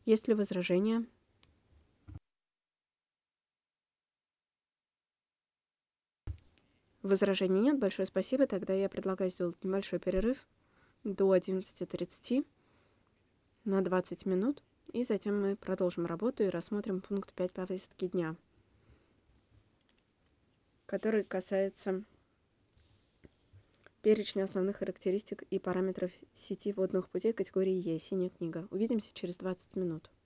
Есть ли возражения? Возражений нет. Большое спасибо. Тогда я предлагаю сделать небольшой перерыв до 11:30 на 20 минут. И затем мы продолжим работу и рассмотрим пункт 5 повестки дня, который касается перечня основных характеристик и параметров сети водных путей категории Е. Синяя книга. Увидимся через 20 минут.